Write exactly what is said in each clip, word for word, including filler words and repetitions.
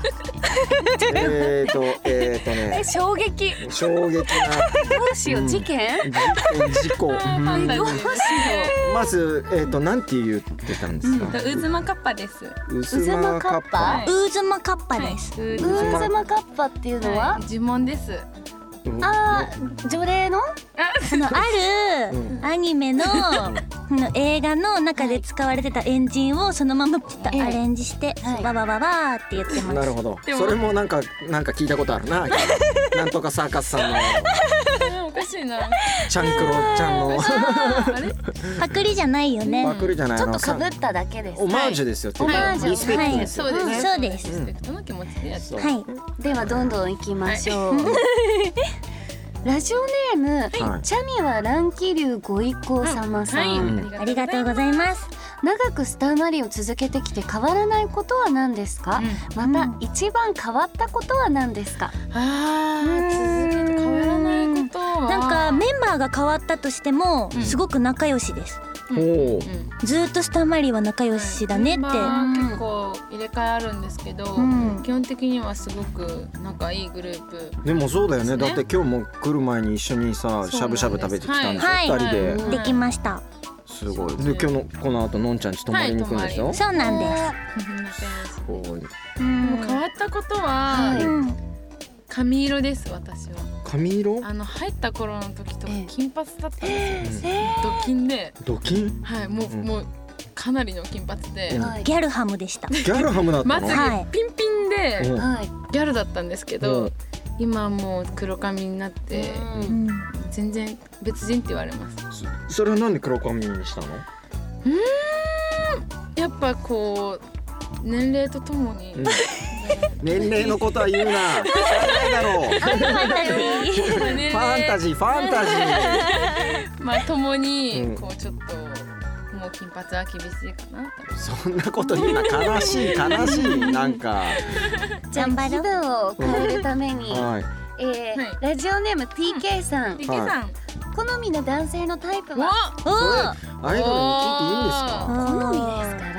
えーとえーとねえ衝撃衝撃などうしよう、うん、事件事件事故、うん、 どうしようまずえーとなんて言ってたんですか、 うん、ウズマカッパです。 ウズマカッパ、 はい、 ウズマカッパです、 はい、ウズマカッパっていうのは、 はい、呪文です。 あー、除霊のあのあるアニメのの映画の中で使われてたエンジンをそのままちょっとアレンジしてわわわわって言ってます。 なるほど。それもなんかなんか聞いたことあるな。なんとかサーカスさんのおかしいな。 チャンクロちゃんのあれパクリじゃないよね。 パクリじゃない。 ちょっと被っただけです。 オマージュですよ。 オマージュ。 リスペクトです。 そうですね。 そうです。 リスペクトの気持ちでやって。 はい。 ではどんどん行きましょう。ラジオネーム、はい、チャミは乱気流ご一行様さん、 うんはい、ありがとうございます。 長くスターマリを続けてきて変わらないことは何ですか、うん、また一番変わったことは何ですか。 あー、続けて変わらないことはなんかメンバーが変わったとしても、うん、すごく仲良しです、 うんうん、 ずっとスターマリーは仲良しだねって、 はい、結構入れ替えあるんですけど、うん、基本的にはすごく仲いいグループ。 でもそうだよね。だって今日も来る前に一緒にさしゃぶしゃぶ食べてきたんですよ、はい、ふたりで、 はい、できました。 すごい。で今日のこの後のんちゃんち泊まりに行くんでしょ、はい、 そうなんです。 すごい。 うん、もう変わったことは、はい、髪色です。私は髪色、 あの入った頃の時とか金髪だったんですよ、えー、ドキンでドキン、 はい、もう、うん、もうかなりの金髪で、 はい、ギャルハムでした。 ギャルハムだったの。 まつげピンピンで、はい、ギャルだったんですけど、うん、今はもう黒髪になって、うん、全然別人って言われます。 そ, それはなんで黒髪にしたの。 うーん、やっぱこう年齢とともに、うん、 年齢のことは言うな。最だろう。ファンタジーファンタジーまあともにこうちょっと、うん、もう金髪は厳しいかな。 そんなこと言うな。悲しい悲しい。なんかじゃあ気分を変えるために、はい、えーはい、ラジオネーム ティーケー さん、 うん、ティーケー さん、 好みの男性のタイプは。 それアイドルに聞いていいんですか。 好みですから。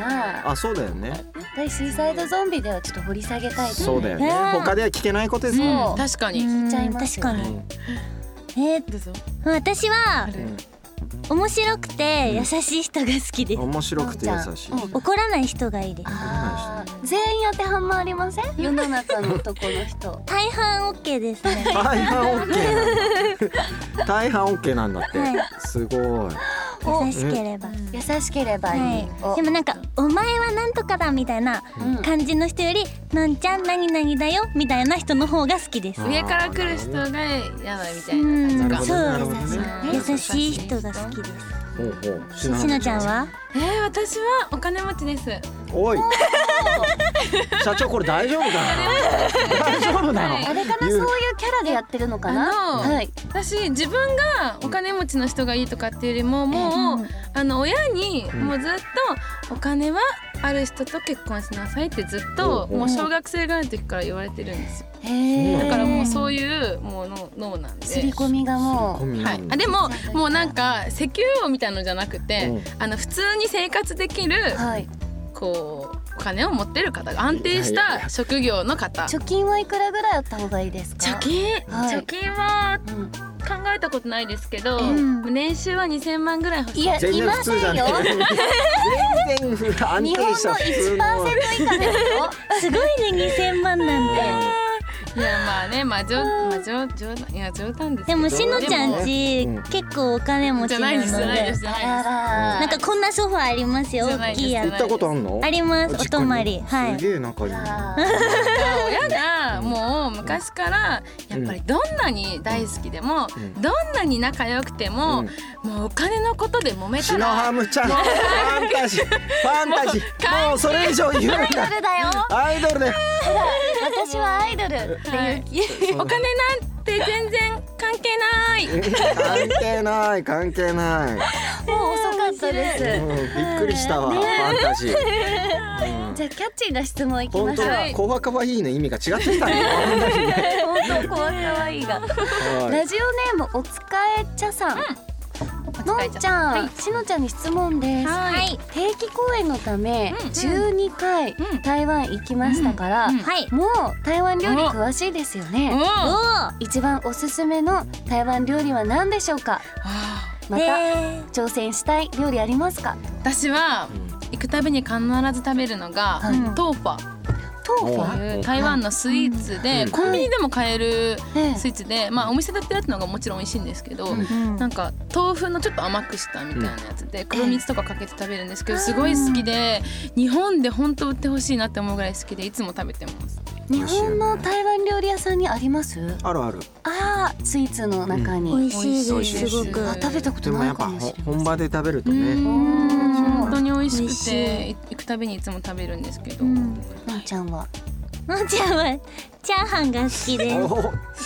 あ、そうだよね。 シーサイドゾンビではちょっと掘り下げたい。 そうだよね。他では聞けないことですもん、 うん、確かに聞いちゃいますよね。 確かに。えー、どうぞ。私は面白くて優しい人が好きです。 面白くて優しい、うん、 怒らない人がいいです。 あ、全員当てはまりません。世の中の男の人大半 OK ですね。 大半 OK なんだ。大半 OK なんだって、はい、すごい優しければ、 優しければいい、 はい、でもなんかお前はなんとかだみたいな感じの人より、うん、のんちゃん何々だよみたいな人の方が好きです。 上から来る人が嫌だみたいな感じか。 そう、優しい人が好きです。 ほうほう。 しのちゃんは？ えー、私はお金持ちです。 おい社長これ大丈夫かな。大丈夫なの、はい、 あれかな、そういうキャラでやってるのかな。 あの、はい、私自分がお金持ちの人がいいとかっていうよりも、もう、うん、あの親にもうずっとお金はある人と結婚しなさいってずっと、うん、もう小学生ぐらいの時から言われてるんですよ。へ、だからもうそういうもうの脳なんで、 刷り込みがもう、 はい、あでももうなんか石油王みたいなのじゃなくて、うん、あの普通に生活できる、はい、こうお金を持ってる方が安定した職業の方。 貯金はいくらぐらいあった方がいいですか。 貯金、はい、貯金は、うん、考えたことないですけど、うん、年収はにせんまんぐらい欲しい。 いや、いませんよ。 全然安定した普通の日本の いちパーセント 以下ですよ。 すごいね、にせんまんなんて。 いやまあね、まあ冗まあ冗冗談いや冗談ですけど。 でもしのちゃんち、うん、結構お金持ちなので。じゃないですじゃないですじゃないです。なんかこんなソファーありますよ。大きいやつ。 行ったことあんの？ あります。お泊まり。はい。 すげえ仲いい。 親がもう昔からやっぱりどんなに大好きでも、うん、どんなに仲良くても、うん、もうお金のことで揉めたら。 しのはむちゃん。ファンタジー。ファンタジー。もうそれ以上言うな。 アイドルだよ。 アイドルだよ。 私はアイドル。 はい、お金なんて全然関係ない関係ない関係ない。 もう遅かったです、 うん、びっくりしたわ、ね、ファンタジー、 うん、じゃあキャッチーな質問いきましょう。 本当だ、コワカワイイの意味が違ってきたね。 本当コワカワイイが、はい、ラジオネームおつかえ茶さん、うん、 のんちゃん、しのちゃんに質問です。 はい。 定期公演のためうんうんじゅうにかいうん台湾行きましたから、 うんうんはい。 もう台湾料理詳しいですよね。 おーお一番おすすめの台湾料理は何でしょうか。 あまたえ挑戦したい料理ありますか。 ー私は行くたびに必ず食べるのがはいトーファ豆腐おという台湾のスイーツでうんコンビニでも買えるええスイーツで、まあお店で売ってるやつのがもちろん美味しいんですけど、 うんなんか豆腐のちょっと甘くしたみたいなやつで黒蜜とかかけて食べるんですけど、すごい好きで日本で本当売ってほしいなって思うぐらい好きでいつも食べてます。 日本の台湾料理屋さんにあります。 あるある。 あースイーツの中に、 美味しいです美味しいですすごく。 あ食べたことないでもやっぱかもしれない。 本場で食べるとうね。 ん本当に美味しく美味して行くたびにいつも食べるんですけど、 うん。 のんちゃんはのんちゃんはチャーハンが好きです。 お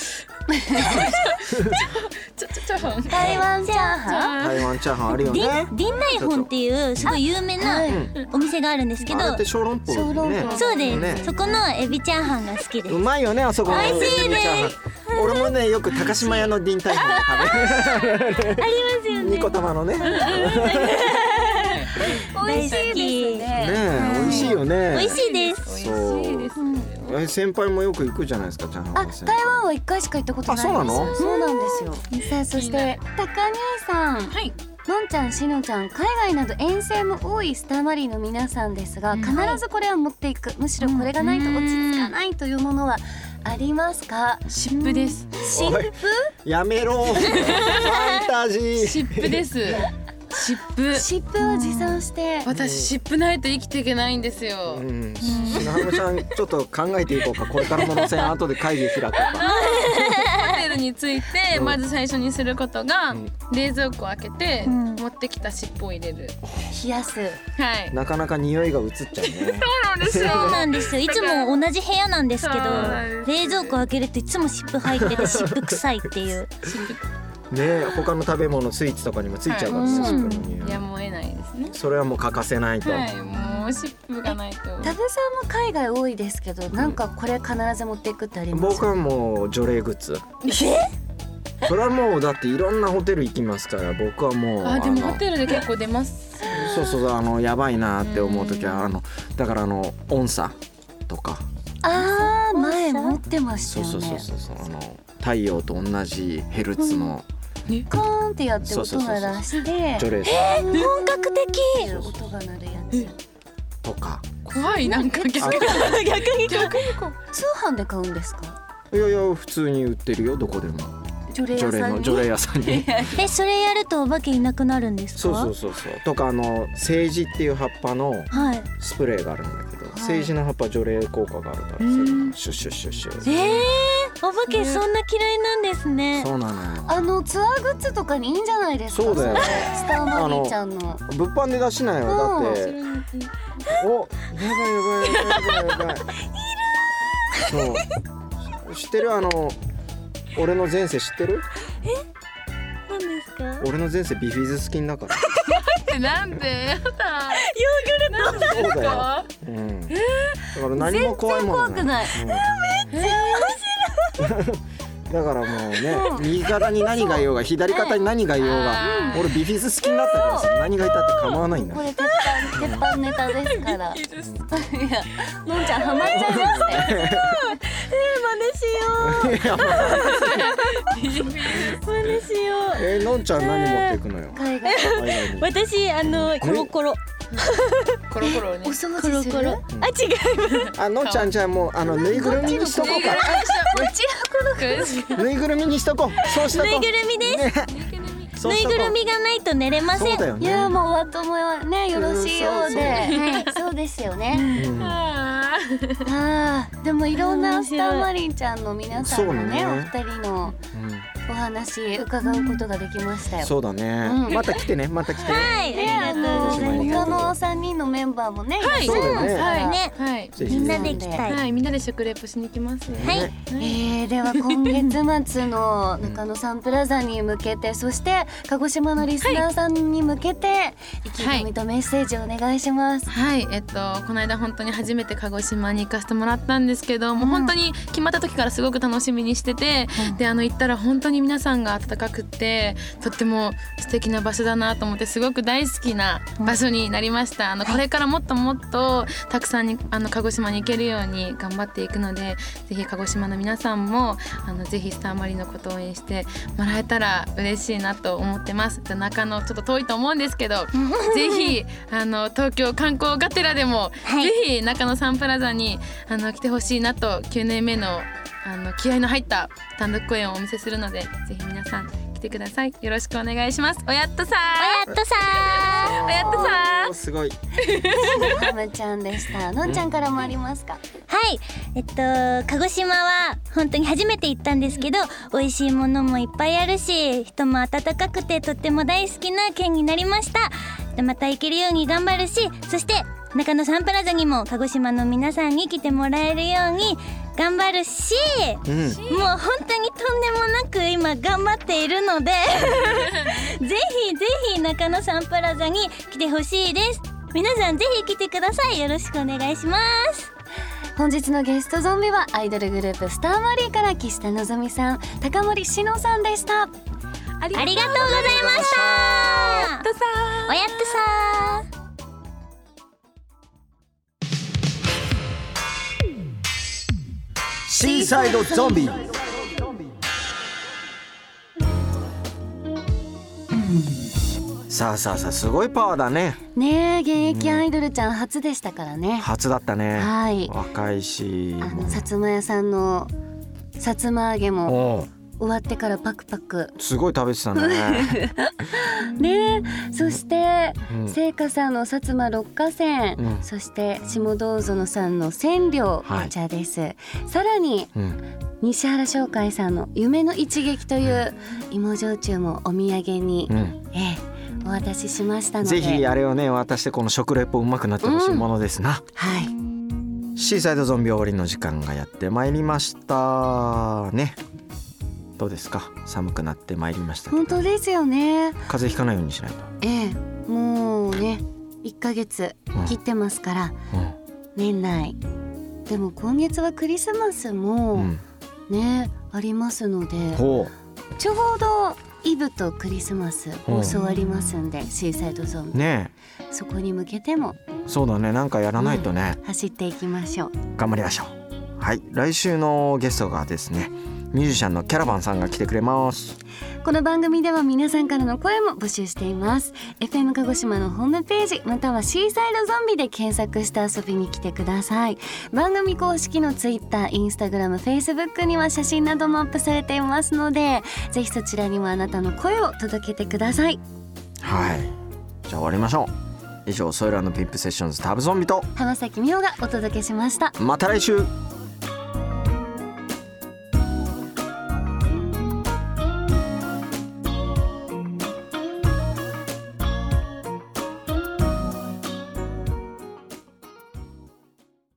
ちょちょチャーハン台湾チャーハン。 台湾チャーハンあるよデね。 ィンディンナイフォンっていうすごい有名なはいお店があるんですけど、 あれって小籠包だよね。 そうです、 ねそこのエビチャーハンが好きです。 うまいよねあそこの美味しいねチャーハン。俺もねよく高島屋のディンタイフォン食べる。 ありますよね。 ニコ玉のね。ね美味しいですね。 え美味しいよね。 美味しいです。 美味しいですえ先輩もよく行くじゃないですかチャーハンあの先輩。 台湾は一回しか行ったことないです。 あそうなのそうなんですよ。さあそして高兄さん。 はい。 のんちゃんしのちゃん海外など遠征も多いスターマリーの皆さんですが、 うん必ずこれは持っていく、むしろこれがないと落ち着かないというものはありますか。 湿布です。 湿布。 やめろ。ファンタジー。 湿布です。湿布。 湿布を持参して。 私湿布ないと生きていけないんですよ。 うん。砂浜ちゃんちょっと考えていこうか。これからの路線後で会議開こうか。 ホテルに着いてうんまず最初にすることがうん冷蔵庫を開けてうん持ってきた湿布を入れる。 冷やす。 はい。 なかなか匂いが移っちゃうね。 そうなんですよ。 そうなんですよ。いつも同じ部屋なんですけどそうなんです、 冷蔵庫開けるといつも湿布入ってて湿布臭いっていう。 ね他の食べ物スイーツとかにもついちゃうからね。 はい湿布の匂いやむを得ないですね。 それはもう欠かせないと。 はい。もう湿布がないと。 タブさんも海外多いですけど、なんかこれ必ず持っていくってあります。 僕はもう除霊グッズ。それはもうだっていろんなホテル行きますから僕はもうあでものホテルで結構出ます。 そうそうあのやばいなって思う時はあのだからあの音差とかああ前持ってましたそうよね。 そうそうそうそうあの太陽と同じヘルツのコーンってやって音が出して除霊本格的。 音が鳴るやつ。 とか怖いなんか逆にあ逆に逆に通販で買うんですか。 いやいや普通に売ってるよどこでも除霊屋さんに。 除霊の除霊屋さんにえ、それやるとお化けいなくなるんですか？ そうそうそうそうとかあのセージっていう葉っぱのはい。 スプレーがあるんだけど、 いセージの葉っぱ除霊効果があるからそれうんシュッシュッシュッシュッえー、お化けそんな嫌いなんですね。 そうなのよあのツアーグッズとかにいいんじゃないですか。 そうだよスターマリーちゃんの。 物販で出しなよだってうんおやばいやばいやばいやばいやばいそう知ってるあの俺の前世知ってる何ですか？ 俺の前世ビフィズス菌だからってなんでやだ。 そうだよ、うん、だから何も怖いもの怖くない。 うん、だからもうね右肩に何がいようが左肩に何がいようがうん俺ビフィズス菌だったからさ何がいたって構わないんだよこれ鉄板鉄板ネタですから。いやのんちゃんハマっちゃいましたよ。 真似しよう。真似しよう。 えー、のんちゃん何持っていくのよ海外海外に私あのコロコロコロコロねお。掃コロ除する。 コロ。あ、違います。 あのんちゃんじゃあもうあのぬいぐるみにしとこうかぬいぐるみにしとこうそうしとこうぬいぐるみです。 ねぬいぐるみがないと寝れません。 そうだよねいやもうお後もねよろしいようで、はいそうですよね。 うんあああでもいろんなスターマリンちゃんの皆さんのねそうおだね二人のお話伺うことができましたよ。 そうだね、 うんまた来てねまた来てね、 はい。 ねあのあり他の三人のメンバーもね、 はいそうだよねはいねはいぜひみんなで行きたい。 はいみんなで食レポしに行きますね。 はい。 ねえー、では今月末の中野サンプラザに向けてそして鹿児島のリスナーさんに向けて意気込みとメッセージをお願いします。 はい、えっとこの間本当に初めて鹿児島に行かせてもらったんですけど、もう本当に決まった時からすごく楽しみにしてて、であの行ったら本当にに皆さんが温かくってとっても素敵な場所だなと思ってすごく大好きな場所になりました。あのこれからもっともっとたくさんにあの鹿児島に行けるように頑張っていくので、ぜひ鹿児島の皆さんもあのぜひスターマリンのことを応援してもらえたら嬉しいなと思ってます。中野ちょっと遠いと思うんですけどぜひあの東京観光がてらでも、はい、ぜひ中野サンプラザにあの来てほしいなときゅうねんめのあの気合の入った単独公演をお見せするので、ぜひ皆さん来てください。よろしくお願いします。おやっとさおやっとさおやっとさすごいハムちゃんでした。のんちゃんからもありますか？ はい、えっと鹿児島は本当に初めて行ったんですけど、美味しいものもいっぱいあるし、人も温かくてとっても大好きな県になりました。また行けるように頑張るし、そして中野サンプラザにも鹿児島の皆さんに来てもらえるように頑張るし、うん、もう本当にとんでもなく今頑張っているのでぜひぜひ中野サンプラザに来てほしいです。皆さんぜひ来てください。よろしくお願いします。 本日のゲストゾンビはアイドルグループスターマリーから岸田のぞみさん、高森しのさんでした。 ありがとうございました。 おやっとさおやっとさシーサイドゾンビ。さあさあさあ、すごいパワーだね。 ねえ、現役アイドルちゃん初でしたからね。 初だったね。 はい。 若いし、 あのさつま屋さんのさつま揚げも終わってからパクパクすごい食べてたねねえ、そしてうん聖火さんの薩摩六花線、 うんそして下道園さんの千両はいお茶です、さらにうん西原商会さんの夢の一撃という芋焼酎もお土産に、 うんええお渡ししましたので、 ぜひあれをね渡してこの食レポうまくなってほしいものですな、 はい、 シーサイドゾンビ終わりの時間がやってまいりましたね。どうですか、寒くなってまいりましたけど。 本当ですよね。 風邪ひかないようにしないと。 ええ、もうねいっかげつ切ってますから、 うん年内でも今月はクリスマスも、 うんねありますので、 ほちょうどイブとクリスマス放送ありますんで、シーサイドゾンうビ、 ねそこに向けてもえ、そうだね、なんかやらないとね、 走っていきましょう。 頑張りましょう。はい、来週のゲストがですね、ミュージシャンのキャラバンさんが来てくれます。 この番組では皆さんからの声も募集しています。 エフエム 鹿児島のホームページまたはシーサイドゾンビで検索して遊びに来てください。番組公式のツイッター、インスタグラム、フェイスブックには写真などもアップされていますので、ぜひそちらにもあなたの声を届けてください。 はい、じゃあ終わりましょう。以上、ソイラーのピンプセッションズタブゾンビと浜崎美穂がお届けしました。 また来週。